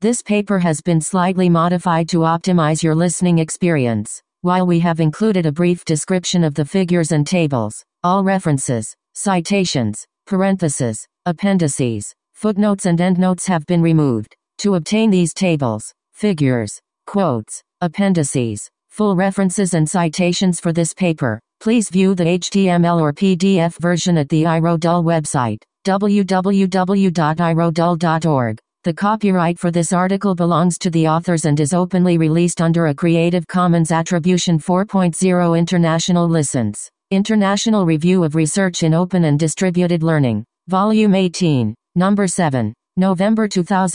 This paper has been slightly modified to optimize your listening experience. While we have included a brief description of the figures and tables, all references, citations, parentheses, appendices, footnotes and endnotes have been removed. To obtain these tables, figures, quotes, appendices, full references and citations for this paper, please view the HTML or PDF version at the iRodul website, www.irodul.org. The copyright for this article belongs to the authors and is openly released under a Creative Commons Attribution 4.0 International License. International Review of Research in Open and Distributed Learning. Volume 18, Number 7, November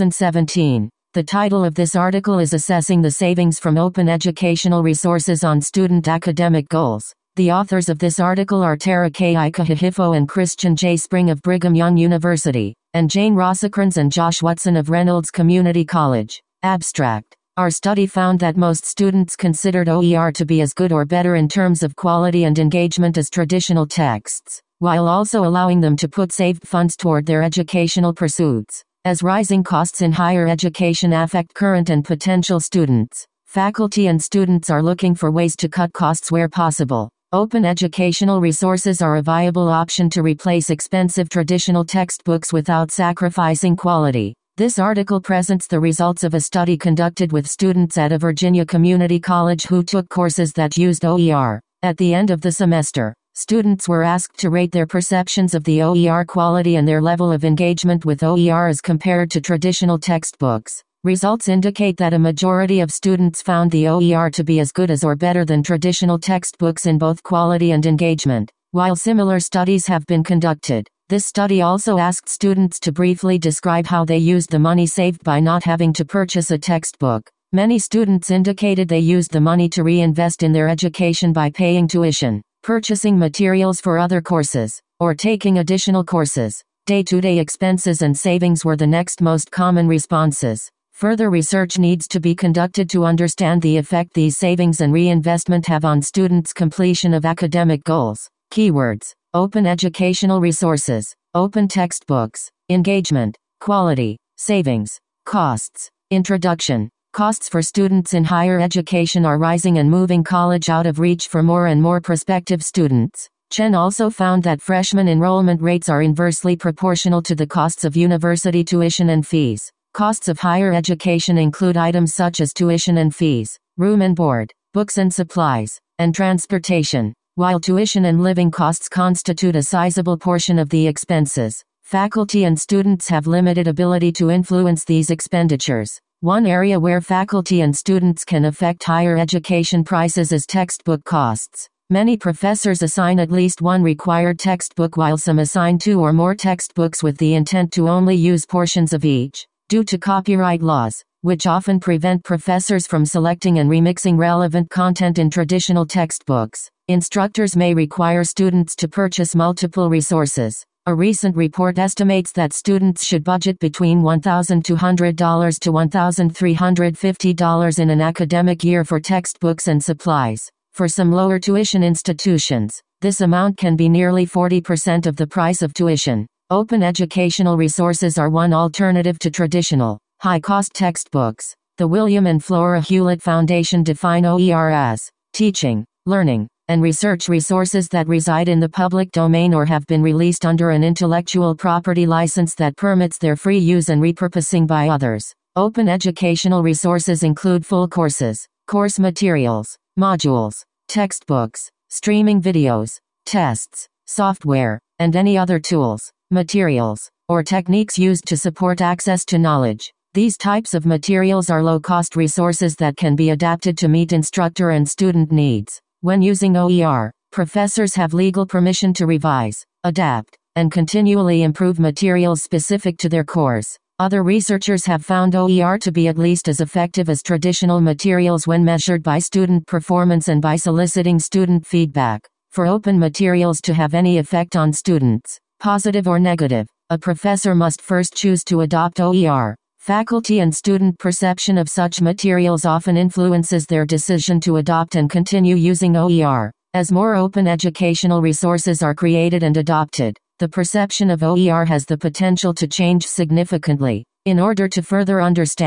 2017. The title of this article is Assessing the Savings from Open Educational Resources on Student Academic Goals. The authors of this article are Tara K. Ikahihifo and Christian J. Spring of Brigham Young University, and Jane Rosecrans and Josh Watson of Reynolds Community College. Abstract. Our study found that most students considered OER to be as good or better in terms of quality and engagement as traditional texts, while also allowing them to put saved funds toward their educational pursuits. As rising costs in higher education affect current and potential students, faculty and students are looking for ways to cut costs where possible. Open educational resources are a viable option to replace expensive traditional textbooks without sacrificing quality. This article presents the results of a study conducted with students at a Virginia community college who took courses that used OER. At the end of the semester, students were asked to rate their perceptions of the OER quality and their level of engagement with OER as compared to traditional textbooks. Results indicate that a majority of students found the OER to be as good as or better than traditional textbooks in both quality and engagement. While similar studies have been conducted, this study also asked students to briefly describe how they used the money saved by not having to purchase a textbook. Many students indicated they used the money to reinvest in their education by paying tuition, purchasing materials for other courses, or taking additional courses. Day-to-day expenses and savings were the next most common responses. Further research needs to be conducted to understand the effect these savings and reinvestment have on students' completion of academic goals. Keywords: open educational resources, open textbooks, engagement, quality, savings, costs. Introduction. Costs for students in higher education are rising and moving college out of reach for more and more prospective students. Chen also found that freshman enrollment rates are inversely proportional to the costs of university tuition and fees. Costs of higher education include items such as tuition and fees, room and board, books and supplies, and transportation. While tuition and living costs constitute a sizable portion of the expenses, faculty and students have limited ability to influence these expenditures. One area where faculty and students can affect higher education prices is textbook costs. Many professors assign at least one required textbook while some assign 2 or more textbooks with the intent to only use portions of each. Due to copyright laws, which often prevent professors from selecting and remixing relevant content in traditional textbooks, instructors may require students to purchase multiple resources. A recent report estimates that students should budget between $1,200 to $1,350 in an academic year for textbooks and supplies. For some lower tuition institutions, this amount can be nearly 40% of the price of tuition. Open educational resources are one alternative to traditional, high-cost textbooks. The William and Flora Hewlett Foundation define OER as teaching, learning, and research resources that reside in the public domain or have been released under an intellectual property license that permits their free use and repurposing by others. Open educational resources include full courses, course materials, modules, textbooks, streaming videos, tests, software, and any other tools, materials, or techniques used to support access to knowledge. These types of materials are low-cost resources that can be adapted to meet instructor and student needs. When using OER, professors have legal permission to revise, adapt, and continually improve materials specific to their course. Other researchers have found OER to be at least as effective as traditional materials when measured by student performance and by soliciting student feedback. For open materials to have any effect on students, positive or negative, a professor must first choose to adopt OER. Faculty and student perception of such materials often influences their decision to adopt and continue using OER. As more open educational resources are created and adopted, the perception of OER has the potential to change significantly. In order to further understand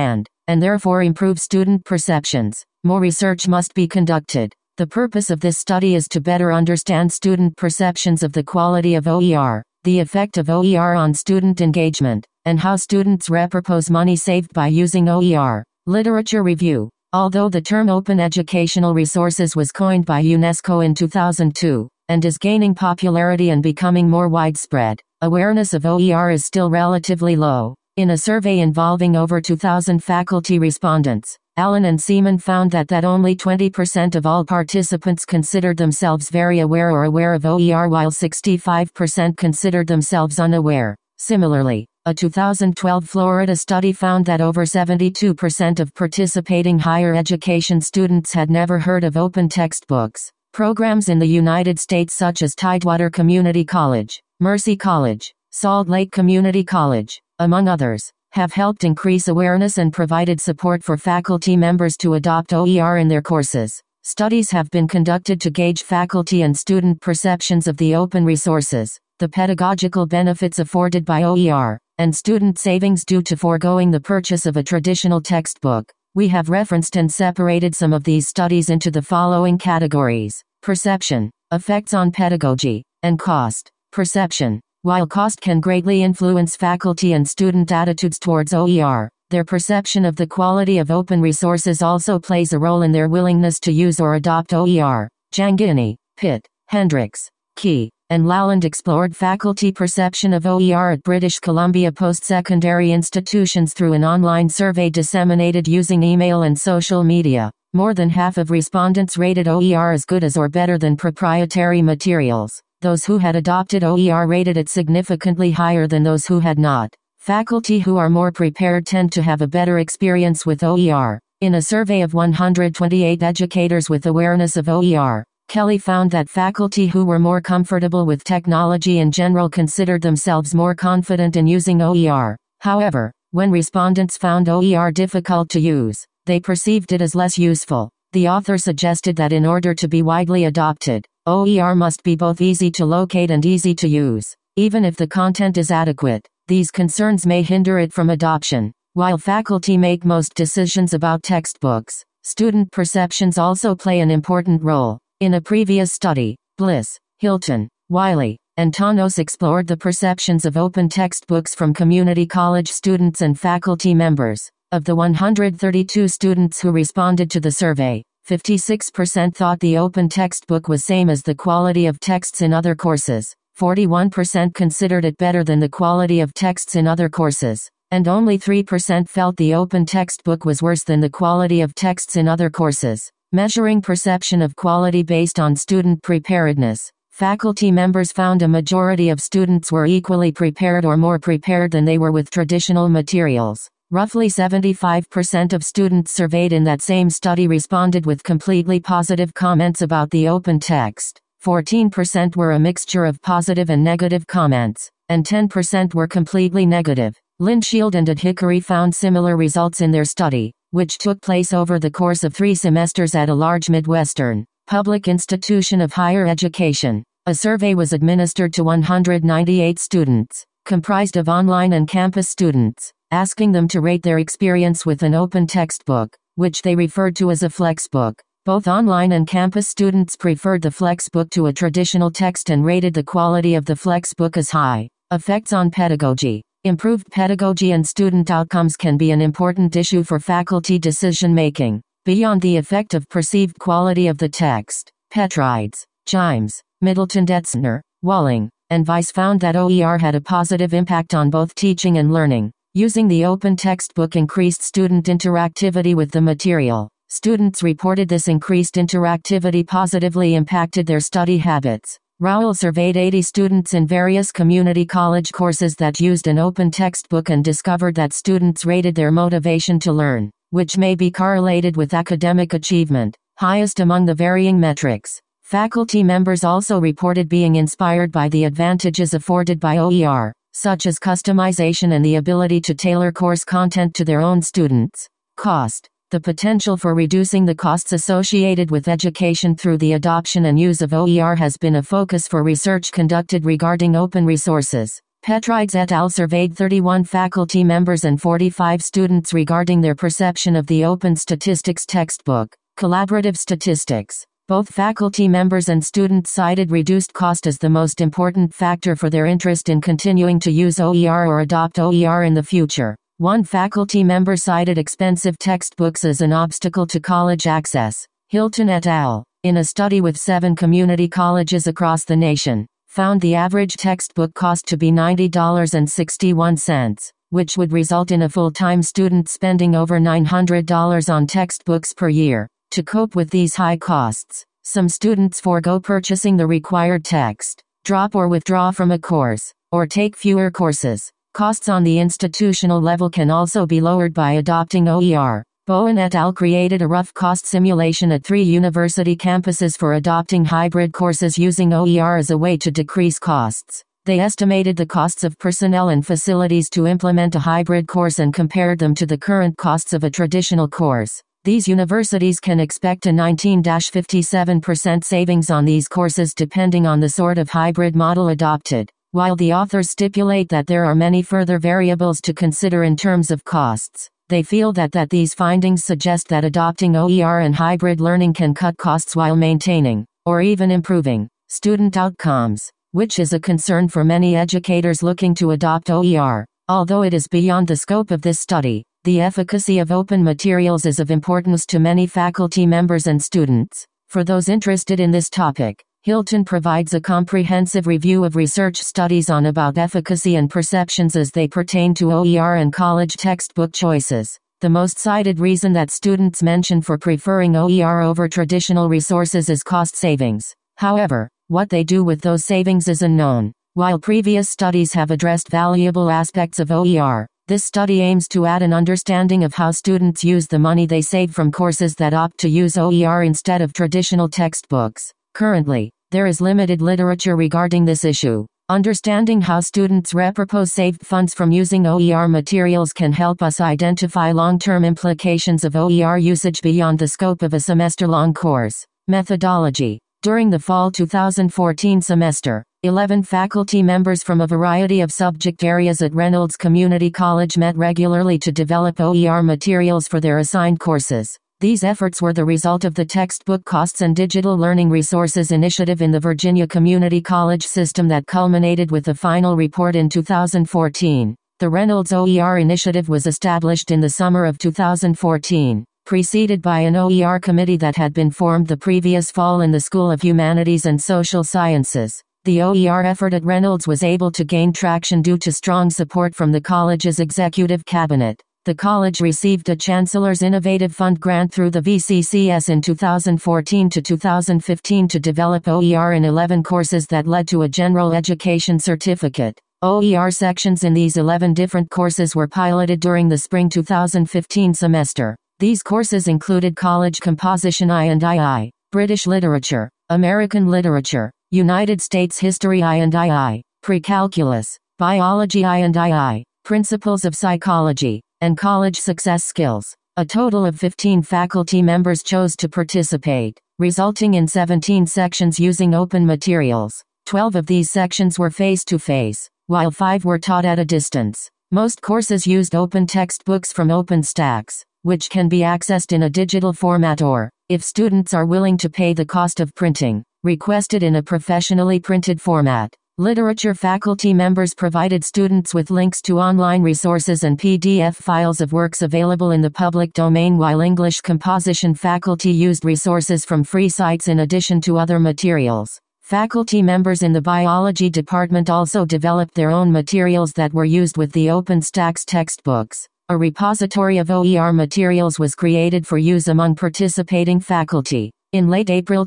and therefore improve student perceptions. More research must be conducted. The purpose of this study is to better understand student perceptions of the quality of OER, the effect of OER on student engagement, and how students repurpose money saved by using OER. Literature review. Although the term open educational resources was coined by UNESCO in 2002, and is gaining popularity and becoming more widespread, awareness of OER is still relatively low. In a survey involving over 2,000 faculty respondents, Allen and Seaman found that only 20% of all participants considered themselves very aware or aware of OER, while 65% considered themselves unaware. Similarly, a 2012 Florida study found that over 72% of participating higher education students had never heard of open textbooks. Programs in the United States such as Tidewater Community College, Mercy College, Salt Lake Community College, among others, have helped increase awareness and provided support for faculty members to adopt OER in their courses. Studies have been conducted to gauge faculty and student perceptions of the open resources, the pedagogical benefits afforded by OER, and student savings due to foregoing the purchase of a traditional textbook. We have referenced and separated some of these studies into the following categories: perception, effects on pedagogy, and cost. Perception. While cost can greatly influence faculty and student attitudes towards OER, their perception of the quality of open resources also plays a role in their willingness to use or adopt OER. Jangini, Pitt, Hendricks, Key, and Lalonde explored faculty perception of OER at British Columbia post-secondary institutions through an online survey disseminated using email and social media. More than half of respondents rated OER as good as or better than proprietary materials. Those who had adopted OER rated it significantly higher than those who had not. Faculty who are more prepared tend to have a better experience with OER. In a survey of 128 educators with awareness of OER, Kelly found that faculty who were more comfortable with technology in general considered themselves more confident in using OER. However, when respondents found OER difficult to use, they perceived it as less useful. The author suggested that in order to be widely adopted, OER must be both easy to locate and easy to use. Even if the content is adequate, these concerns may hinder it from adoption. While faculty make most decisions about textbooks, student perceptions also play an important role. In a previous study, Bliss, Hilton, Wiley, and Tanos explored the perceptions of open textbooks from community college students and faculty members. Of the 132 students who responded to the survey, 56% thought the open textbook was same as the quality of texts in other courses, 41% considered it better than the quality of texts in other courses, and only 3% felt the open textbook was worse than the quality of texts in other courses. Measuring perception of quality based on student preparedness, faculty members found a majority of students were equally prepared or more prepared than they were with traditional materials. Roughly 75% of students surveyed in that same study responded with completely positive comments about the open text. 14% were a mixture of positive and negative comments, and 10% were completely negative. Linshield and Ed Hickory found similar results in their study, which took place over the course of 3 semesters at a large Midwestern public institution of higher education. A survey was administered to 198 students, comprised of online and campus students, asking them to rate their experience with an open textbook, which they referred to as a flexbook. Both online and campus students preferred the flexbook to a traditional text and rated the quality of the flexbook as high. Effects on pedagogy. Improved pedagogy and student outcomes can be an important issue for faculty decision-making. Beyond the effect of perceived quality of the text, Petrides, Chimes, Middleton-Detzner, Walling, and Weiss found that OER had a positive impact on both teaching and learning. Using the open textbook increased student interactivity with the material. Students reported this increased interactivity positively impacted their study habits. Rowell surveyed 80 students in various community college courses that used an open textbook and discovered that students rated their motivation to learn, which may be correlated with academic achievement, highest among the varying metrics. Faculty members also reported being inspired by the advantages afforded by OER, such as customization and the ability to tailor course content to their own students. Cost. The potential for reducing the costs associated with education through the adoption and use of OER has been a focus for research conducted regarding open resources. Petrides et al. Surveyed 31 faculty members and 45 students regarding their perception of the Open Statistics textbook. Collaborative statistics. Both faculty members and students cited reduced cost as the most important factor for their interest in continuing to use OER or adopt OER in the future. One faculty member cited expensive textbooks as an obstacle to college access. Hilton et al., in a study with 7 community colleges across the nation, found the average textbook cost to be $90.61, which would result in a full-time student spending over $900 on textbooks per year. To cope with these high costs, some students forego purchasing the required text, drop or withdraw from a course, or take fewer courses. Costs on the institutional level can also be lowered by adopting OER. Bowen et al. Created a rough cost simulation at 3 university campuses for adopting hybrid courses using OER as a way to decrease costs. They estimated the costs of personnel and facilities to implement a hybrid course and compared them to the current costs of a traditional course. These universities can expect a 19-57% savings on these courses depending on the sort of hybrid model adopted. While the authors stipulate that there are many further variables to consider in terms of costs, they feel that these findings suggest that adopting OER and hybrid learning can cut costs while maintaining, or even improving, student outcomes, which is a concern for many educators looking to adopt OER. Although it is beyond the scope of this study, the efficacy of open materials is of importance to many faculty members and students. For those interested in this topic, Hilton provides a comprehensive review of research studies on about efficacy and perceptions as they pertain to OER and college textbook choices. The most cited reason that students mention for preferring OER over traditional resources is cost savings. However, what they do with those savings is unknown. While previous studies have addressed valuable aspects of OER, this study aims to add an understanding of how students use the money they save from courses that opt to use OER instead of traditional textbooks. Currently, there is limited literature regarding this issue. Understanding how students repurpose saved funds from using OER materials can help us identify long-term implications of OER usage beyond the scope of a semester-long course. Methodology. During the fall 2014 semester, 11 faculty members from a variety of subject areas at Reynolds Community College met regularly to develop OER materials for their assigned courses. These efforts were the result of the Textbook Costs and Digital Learning Resources Initiative in the Virginia Community College system that culminated with the final report in 2014. The Reynolds OER Initiative was established in the summer of 2014, preceded by an OER committee that had been formed the previous fall in the School of Humanities and Social Sciences. The OER effort at Reynolds was able to gain traction due to strong support from the college's executive cabinet. The college received a Chancellor's Innovative Fund grant through the VCCS in 2014 to 2015 to develop OER in 11 courses that led to a general education certificate. OER sections in these 11 different courses were piloted during the spring 2015 semester. These courses included College Composition I&II, British Literature, American Literature, United States History I&II, Pre-Calculus, Biology I&II, Principles of Psychology, and College Success Skills. A total of 15 faculty members chose to participate, resulting in 17 sections using open materials. 12 of these sections were face-to-face, while 5 were taught at a distance. Most courses used open textbooks from OpenStax, which can be accessed in a digital format or, if students are willing to pay the cost of printing, requested in a professionally printed format. Literature faculty members provided students with links to online resources and PDF files of works available in the public domain, while English composition faculty used resources from free sites in addition to other materials. Faculty members in the biology department also developed their own materials that were used with the OpenStax textbooks. A repository of OER materials was created for use among participating faculty. In late April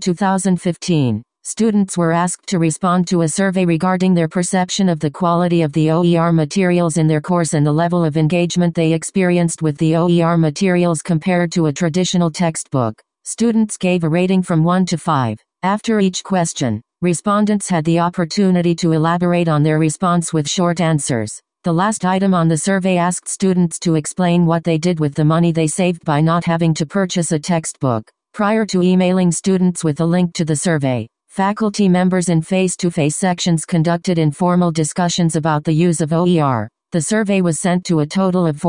2015, students were asked to respond to a survey regarding their perception of the quality of the OER materials in their course and the level of engagement they experienced with the OER materials compared to a traditional textbook. Students gave a rating from 1 to 5. After each question, respondents had the opportunity to elaborate on their response with short answers. The last item on the survey asked students to explain what they did with the money they saved by not having to purchase a textbook. Prior to emailing students with a link to the survey, Faculty members in face-to-face sections conducted informal discussions about the use of OER. The survey was sent to a total of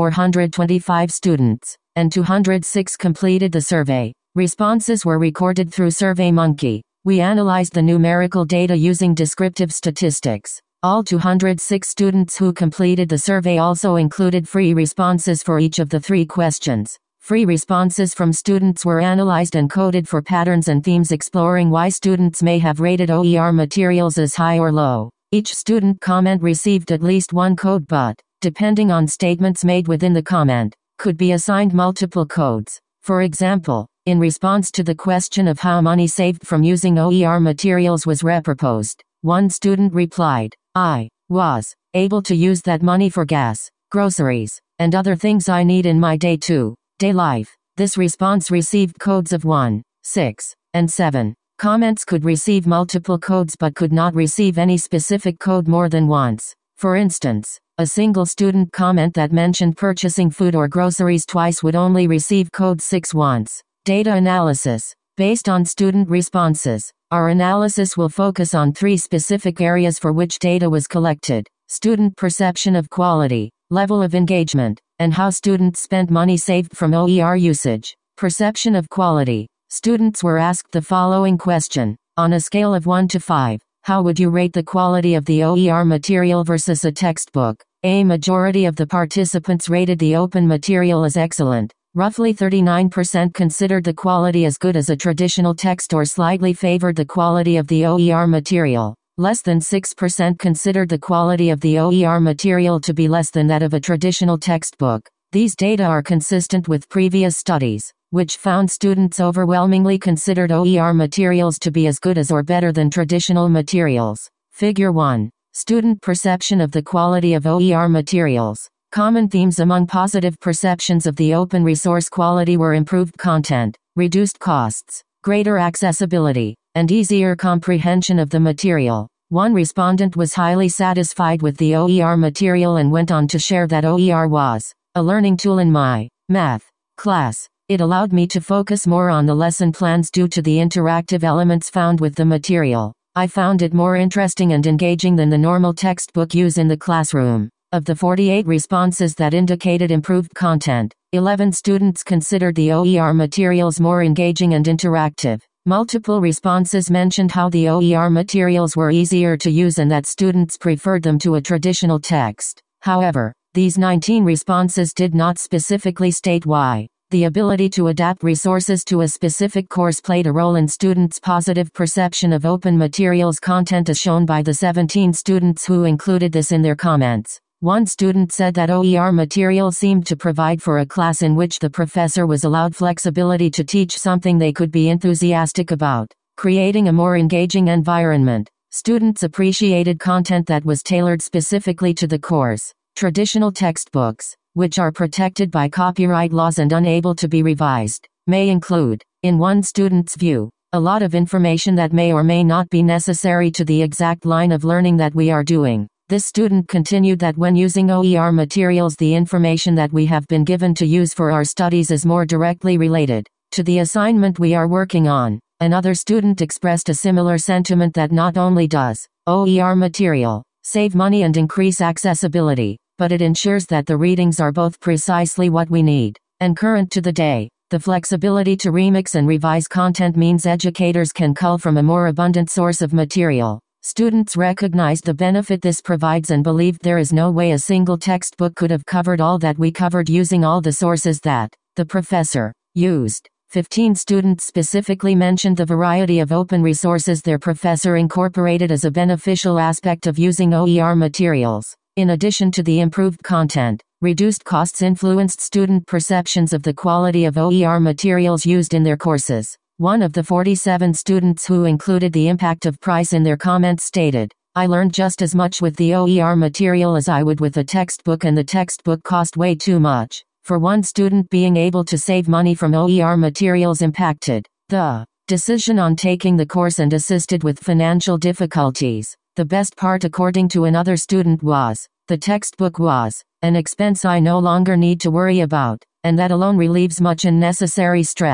425 students, and 206 completed the survey. Responses were recorded through SurveyMonkey. We analyzed the numerical data using descriptive statistics. All 206 students who completed the survey also included free responses for each of the 3 questions. Free responses from students were analyzed and coded for patterns and themes exploring why students may have rated OER materials as high or low. Each student comment received at least one code but, depending on statements made within the comment, could be assigned multiple codes. For example, in response to the question of how money saved from using OER materials was reproposed, one student replied, "I was able to use that money for gas, groceries, and other things I need in my day-to-day life." This response received codes of 1, 6, and 7. Comments could receive multiple codes but could not receive any specific code more than once. For instance, a single student comment that mentioned purchasing food or groceries twice would only receive code 6 once. Data analysis. Based on student responses, our analysis will focus on 3 specific areas for which data was collected: student perception of quality, level of engagement, and how students spent money saved from OER usage. Perception of quality. Students were asked the following question: on a scale of 1 to 5, how would you rate the quality of the OER material versus a textbook? A majority of the participants rated the open material as excellent. Roughly 39% considered the quality as good as a traditional text or slightly favored the quality of the OER material. Less than 6% considered the quality of the OER material to be less than that of a traditional textbook. These data are consistent with previous studies, which found students overwhelmingly considered OER materials to be as good as or better than traditional materials. Figure 1. Student perception of the quality of OER materials. Common themes among positive perceptions of the open resource quality were improved content, reduced costs, greater accessibility, and easier comprehension of the material. One respondent was highly satisfied with the OER material and went on to share that OER was a learning tool in my math class. It allowed me to focus more on the lesson plans due to the interactive elements found with the material. I found it more interesting and engaging than the normal textbook use in the classroom. Of the 48 responses that indicated improved content, 11 students considered the OER materials more engaging and interactive. Multiple responses mentioned how the OER materials were easier to use and that students preferred them to a traditional text. However, these 19 responses did not specifically state why. The ability to adapt resources to a specific course played a role in students' positive perception of open materials content as shown by the 17 students who included this in their comments. One student said that OER material seemed to provide for a class in which the professor was allowed flexibility to teach something they could be enthusiastic about, creating a more engaging environment. Students appreciated content that was tailored specifically to the course. Traditional textbooks, which are protected by copyright laws and unable to be revised, may include, in one student's view, a lot of information that may or may not be necessary to the exact line of learning that we are doing. This student continued that when using OER materials, the information that we have been given to use for our studies is more directly related to the assignment we are working on. Another student expressed a similar sentiment that not only does OER material save money and increase accessibility, but it ensures that the readings are both precisely what we need and current to the day. The flexibility to remix and revise content means educators can cull from a more abundant source of material. Students recognized the benefit this provides and believed there is no way a single textbook could have covered all that we covered using all the sources that the professor used. 15 students specifically mentioned the variety of open resources their professor incorporated as a beneficial aspect of using OER materials. In addition to the improved content, reduced costs influenced student perceptions of the quality of OER materials used in their courses. One of the 47 students who included the impact of price in their comments stated, "I learned just as much with the OER material as I would with a textbook, and the textbook cost way too much." For one student, being able to save money from OER materials impacted the decision on taking the course and assisted with financial difficulties. The best part, according to another student, was, "The textbook was an expense I no longer need to worry about, and that alone relieves much unnecessary stress."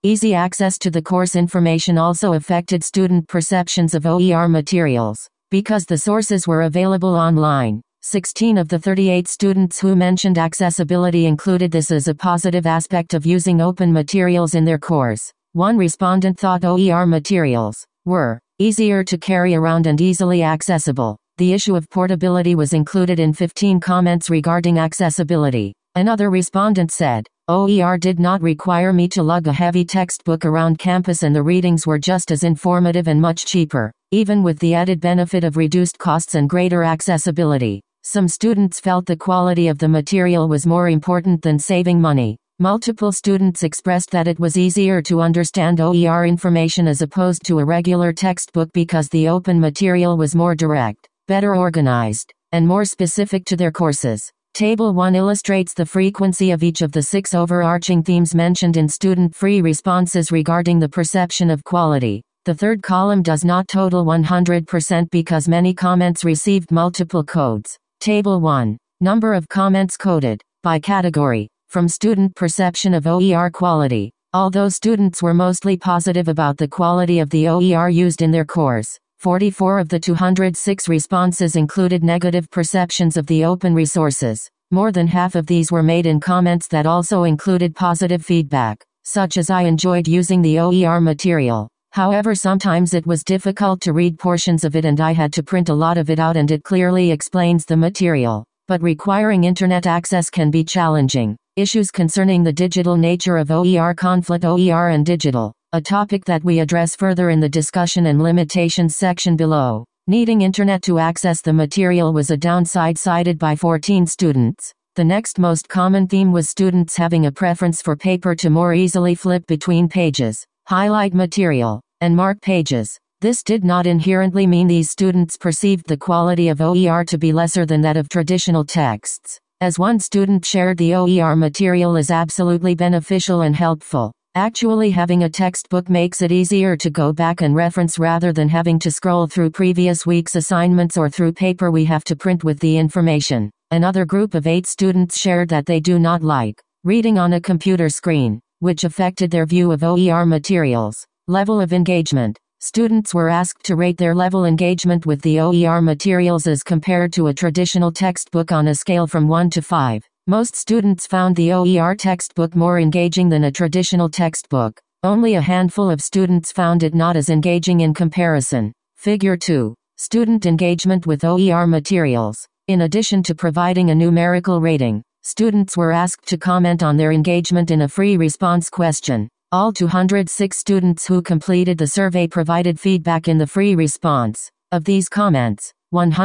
Easy access to the course information also affected student perceptions of OER materials. Because the sources were available online, 16 of the 38 students who mentioned accessibility included this as a positive aspect of using open materials in their course. One respondent thought OER materials were easier to carry around and easily accessible. The issue of portability was included in 15 comments regarding accessibility. Another respondent said, OER did not require me to lug a heavy textbook around campus and the readings were just as informative and much cheaper, even with the added benefit of reduced costs and greater accessibility. Some students felt the quality of the material was more important than saving money. Multiple students expressed that it was easier to understand OER information as opposed to a regular textbook because the open material was more direct, better organized, and more specific to their courses. Table 1 illustrates the frequency of each of the 6 overarching themes mentioned in student-free responses regarding the perception of quality. The third column does not total 100% because many comments received multiple codes. Table 1. Number of comments coded, by category, from student perception of OER quality. Although students were mostly positive about the quality of the OER used in their course, 44 of the 206 responses included negative perceptions of the open resources. More than half of these were made in comments that also included positive feedback, such as I enjoyed using the OER material. However, sometimes it was difficult to read portions of it and I had to print a lot of it out and it clearly explains the material. But requiring internet access can be challenging. Issues concerning the digital nature of OER conflict OER and digital. A topic that we address further in the discussion and limitations section below. Needing internet to access the material was a downside cited by 14 students. The next most common theme was students having a preference for paper to more easily flip between pages, highlight material, and mark pages. This did not inherently mean these students perceived the quality of OER to be lesser than that of traditional texts. As one student shared, the OER material is absolutely beneficial and helpful. Actually, having a textbook makes it easier to go back and reference rather than having to scroll through previous week's assignments or through paper we have to print with the information. Another group of 8 students shared that they do not like reading on a computer screen, which affected their view of OER materials. Level of engagement. Students were asked to rate their level engagement with the OER materials as compared to a traditional textbook on a scale from 1 to 5. Most students found the OER textbook more engaging than a traditional textbook. Only a handful of students found it not as engaging in comparison. Figure 2. Student engagement with OER materials. In addition to providing a numerical rating, students were asked to comment on their engagement in a free response question. All 206 students who completed the survey provided feedback in the free response. Of these comments,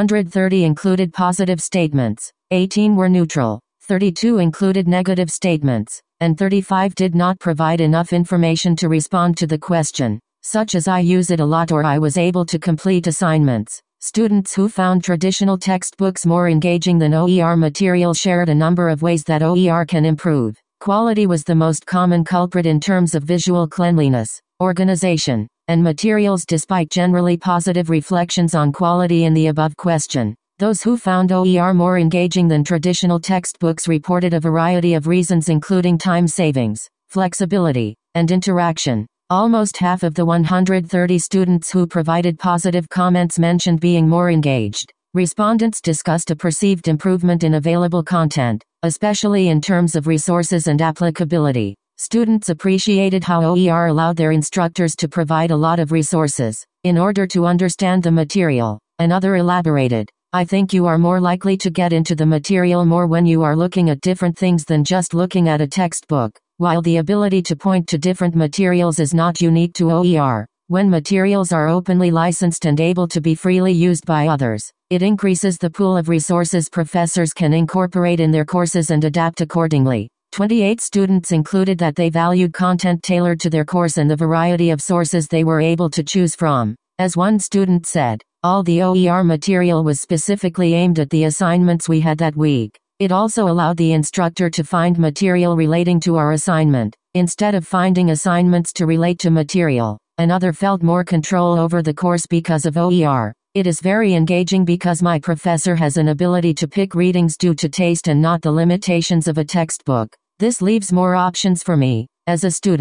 130 included positive statements, 18 were neutral, 32 included negative statements, and 35 did not provide enough information to respond to the question, such as I use it a lot or I was able to complete assignments. Students who found traditional textbooks more engaging than OER material shared a number of ways that OER can improve. Quality was the most common culprit in terms of visual cleanliness, organization, and materials despite generally positive reflections on quality in the above question. Those who found OER more engaging than traditional textbooks reported a variety of reasons including time savings, flexibility, and interaction. Almost half of the 130 students who provided positive comments mentioned being more engaged. Respondents discussed a perceived improvement in available content, especially in terms of resources and applicability. Students appreciated how OER allowed their instructors to provide a lot of resources in order to understand the material. Another elaborated, I think you are more likely to get into the material more when you are looking at different things than just looking at a textbook. While the ability to point to different materials is not unique to OER, when materials are openly licensed and able to be freely used by others, it increases the pool of resources professors can incorporate in their courses and adapt accordingly. 28 students included that they valued content tailored to their course and the variety of sources they were able to choose from. As one student said, all the OER material was specifically aimed at the assignments we had that week. It also allowed the instructor to find material relating to our assignment, instead of finding assignments to relate to material. Another felt more control over the course because of OER. It is very engaging because my professor has an ability to pick readings due to taste and not the limitations of a textbook. This leaves more options for me, as a student,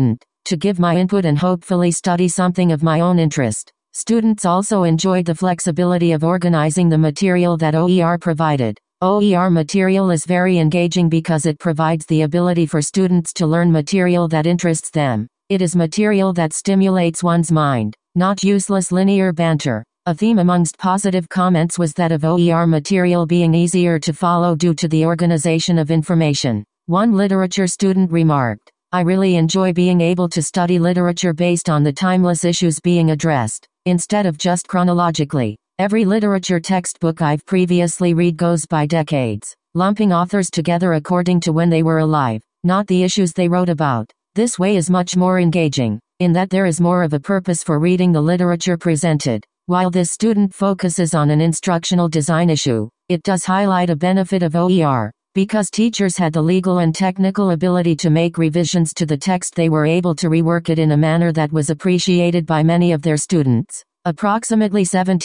to give my input and hopefully study something of my own interest. Students also enjoyed the flexibility of organizing the material that OER provided. OER material is very engaging because it provides the ability for students to learn material that interests them. It is material that stimulates one's mind, not useless linear banter. A theme amongst positive comments was that of OER material being easier to follow due to the organization of information. One literature student remarked, "I really enjoy being able to study literature based on the timeless issues being addressed, instead of just chronologically. Every literature textbook I've previously read goes by decades, lumping authors together according to when they were alive, not the issues they wrote about. This way is much more engaging, in that there is more of a purpose for reading the literature presented. While this student focuses on an instructional design issue, it does highlight a benefit of OER. Because teachers had the legal and technical ability to make revisions to the text, they were able to rework it in a manner that was appreciated by many of their students. Approximately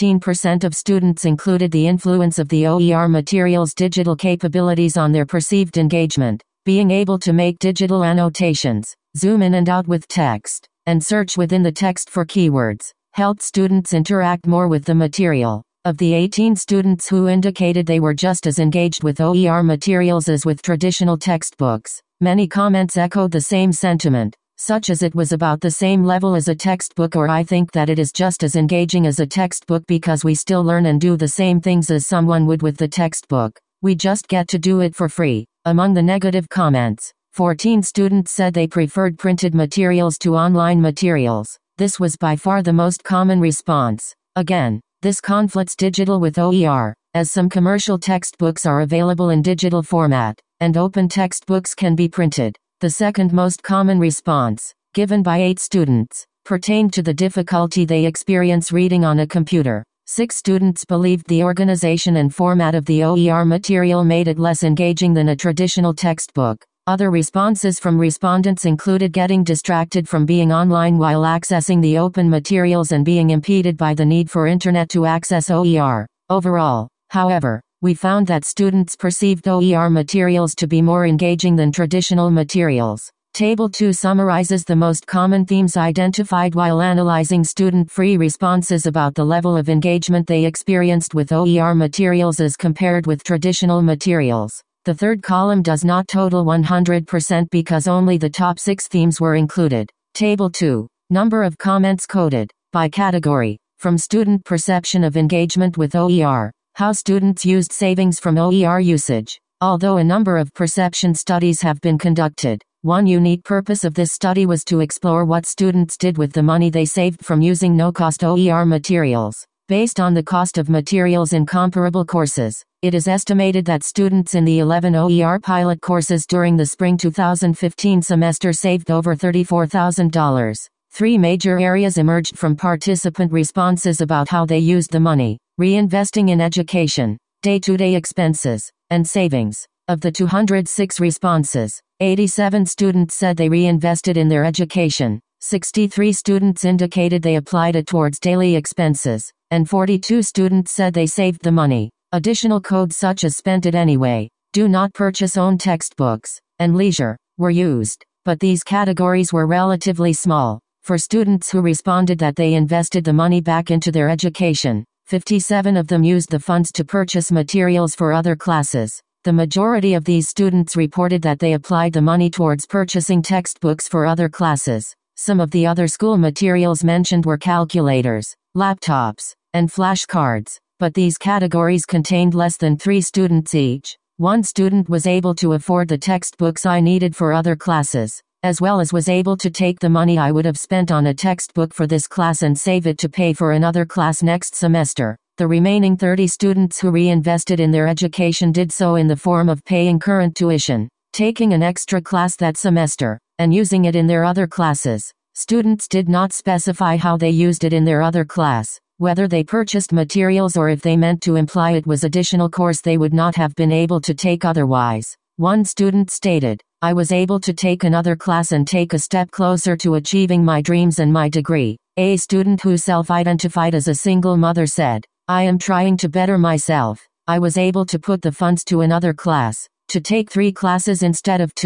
17% of students included the influence of the OER material's digital capabilities on their perceived engagement. Being able to make digital annotations, zoom in and out with text, and search within the text for keywords, helped students interact more with the material. Of the 18 students who indicated they were just as engaged with OER materials as with traditional textbooks, many comments echoed the same sentiment, such as "it was about the same level as a textbook," or "I think that it is just as engaging as a textbook because we still learn and do the same things as someone would with the textbook. We just get to do it for free." Among the negative comments, 14 students said they preferred printed materials to online materials. This was by far the most common response. Again, this conflates digital with OER, as some commercial textbooks are available in digital format, and open textbooks can be printed. The second most common response, given by 8 students, pertained to the difficulty they experience reading on a computer. 6 students believed the organization and format of the OER material made it less engaging than a traditional textbook. Other responses from respondents included getting distracted from being online while accessing the open materials and being impeded by the need for internet to access OER. Overall, however, we found that students perceived OER materials to be more engaging than traditional materials. Table 2 summarizes the most common themes identified while analyzing student-free responses about the level of engagement they experienced with OER materials as compared with traditional materials. The third column does not total 100% because only the top 6 themes were included. Table 2. Number of comments coded by category. From student perception of engagement with OER. How students used savings from OER usage. Although a number of perception studies have been conducted, one unique purpose of this study was to explore what students did with the money they saved from using no-cost OER materials. Based on the cost of materials in comparable courses, it is estimated that students in the 11 OER pilot courses during the spring 2015 semester saved over $34,000. 3 major areas emerged from participant responses about how they used the money: reinvesting in education, day-to-day expenses, and savings. Of the 206 responses, 87 students said they reinvested in their education, 63 students indicated they applied it towards daily expenses, and 42 students said they saved the money. Additional codes such as "spent it anyway," "do not purchase own textbooks," and "leisure" were used, but these categories were relatively small. For students who responded that they invested the money back into their education, 57 of them used the funds to purchase materials for other classes. The majority of these students reported that they applied the money towards purchasing textbooks for other classes. Some of the other school materials mentioned were calculators, laptops, and flashcards, but these categories contained less than 3 students each. One student was able to afford the textbooks I needed for other classes, as well as was able to take the money I would have spent on a textbook for this class and save it to pay for another class next semester. The remaining 30 students who reinvested in their education did so in the form of paying current tuition, taking an extra class that semester, and using it in their other classes. Students did not specify how they used it in their other class, whether they purchased materials or if they meant to imply it was additional course they would not have been able to take otherwise. One student stated, "I was able to take another class and take a step closer to achieving my dreams and my degree." A student who self-identified as a single mother said, "I am trying to better myself. I was able to put the funds to another class, to take 3 classes instead of 2.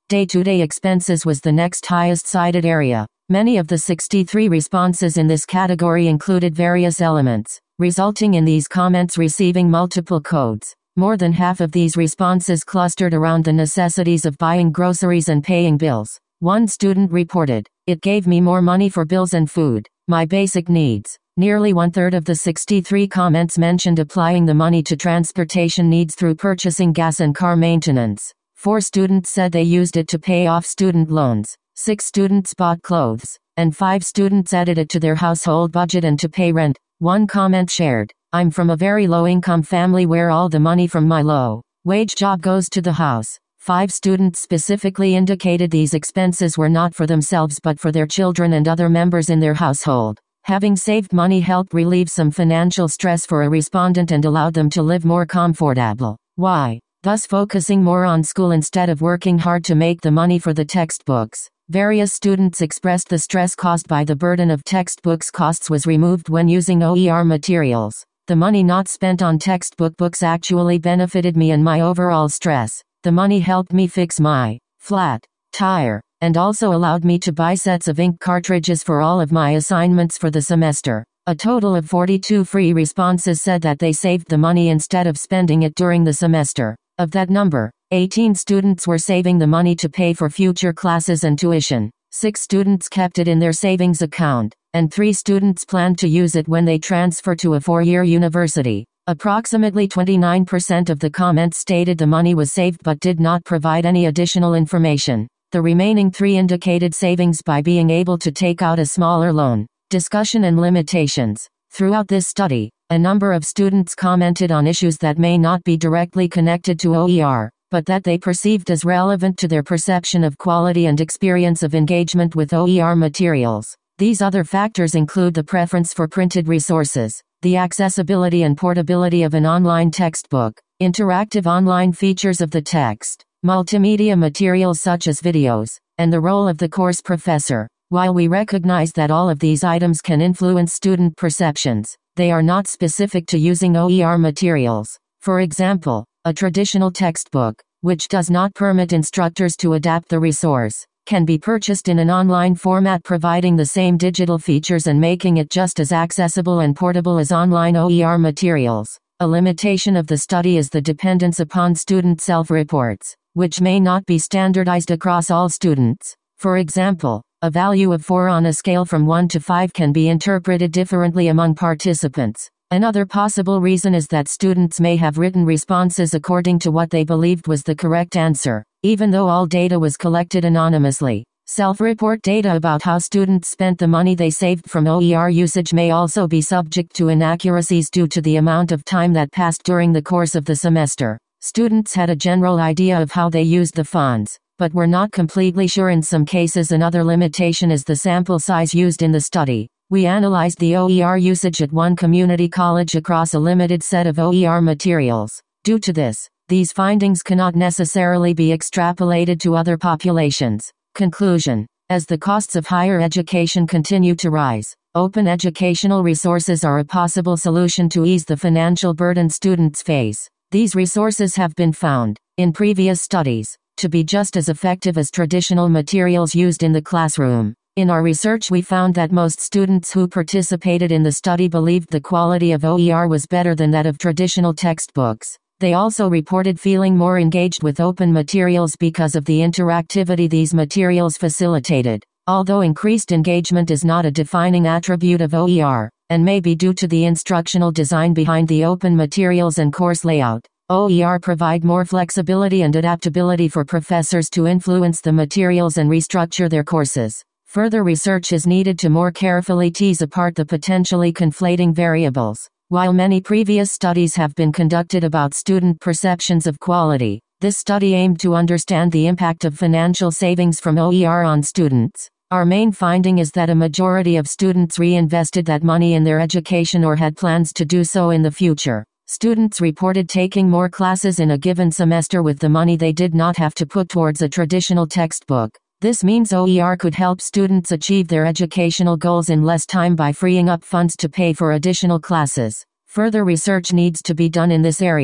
Day-to-day expenses was the next highest cited area. Many of the 63 responses in this category included various elements, resulting in these comments receiving multiple codes. More than half of these responses clustered around the necessities of buying groceries and paying bills. One student reported, "It gave me more money for bills and food, my basic needs." Nearly one-third of the 63 comments mentioned applying the money to transportation needs through purchasing gas and car maintenance. 4 students said they used it to pay off student loans. 6 students bought clothes, and 5 students added it to their household budget and to pay rent. One comment shared, "I'm from a very low-income family where all the money from my low-wage job goes to the house." 5 students specifically indicated these expenses were not for themselves but for their children and other members in their household. Having saved money helped relieve some financial stress for a respondent and allowed them to live more comfortable. Why? Thus focusing more on school instead of working hard to make the money for the textbooks. Various students expressed the stress caused by the burden of textbooks costs was removed when using OER materials. The money not spent on textbook books actually benefited me and my overall stress. The money helped me fix my flat tire, and also allowed me to buy sets of ink cartridges for all of my assignments for the semester. A total of 42 free responses said that they saved the money instead of spending it during the semester. Of that number, 18 students were saving the money to pay for future classes and tuition. 6 students kept it in their savings account, and 3 students planned to use it when they transfer to a 4-year university. Approximately 29% of the comments stated the money was saved but did not provide any additional information. The remaining 3 indicated savings by being able to take out a smaller loan. Discussion and limitations. Throughout this study, a number of students commented on issues that may not be directly connected to OER, but that they perceived as relevant to their perception of quality and experience of engagement with OER materials. These other factors include the preference for printed resources, the accessibility and portability of an online textbook, interactive online features of the text, multimedia materials such as videos, and the role of the course professor. While we recognize that all of these items can influence student perceptions, they are not specific to using OER materials. For example, a traditional textbook, which does not permit instructors to adapt the resource, can be purchased in an online format providing the same digital features and making it just as accessible and portable as online OER materials. A limitation of the study is the dependence upon student self-reports, which may not be standardized across all students. For example, a value of 4 on a scale from 1 to 5 can be interpreted differently among participants. Another possible reason is that students may have written responses according to what they believed was the correct answer, even though all data was collected anonymously. Self-report data about how students spent the money they saved from OER usage may also be subject to inaccuracies due to the amount of time that passed during the course of the semester. Students had a general idea of how they used the funds, but were not completely sure in some cases. Another limitation is the sample size used in the study. We analyzed the OER usage at one community college across a limited set of OER materials. Due to this, these findings cannot necessarily be extrapolated to other populations. Conclusion. As the costs of higher education continue to rise, open educational resources are a possible solution to ease the financial burden students face. These resources have been found, in previous studies, to be just as effective as traditional materials used in the classroom. In our research, we found that most students who participated in the study believed the quality of OER was better than that of traditional textbooks. They also reported feeling more engaged with open materials because of the interactivity these materials facilitated. Although increased engagement is not a defining attribute of OER, and may be due to the instructional design behind the open materials and course layout, OER provide more flexibility and adaptability for professors to influence the materials and restructure their courses. Further research is needed to more carefully tease apart the potentially conflating variables. While many previous studies have been conducted about student perceptions of quality, this study aimed to understand the impact of financial savings from OER on students. Our main finding is that a majority of students reinvested that money in their education or had plans to do so in the future. Students reported taking more classes in a given semester with the money they did not have to put towards a traditional textbook. This means OER could help students achieve their educational goals in less time by freeing up funds to pay for additional classes. Further research needs to be done in this area,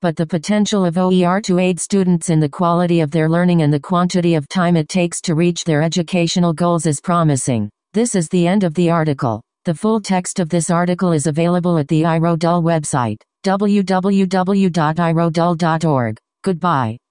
but the potential of OER to aid students in the quality of their learning and the quantity of time it takes to reach their educational goals is promising. This is the end of the article. The full text of this article is available at the iRodul website, www.irodul.org. Goodbye.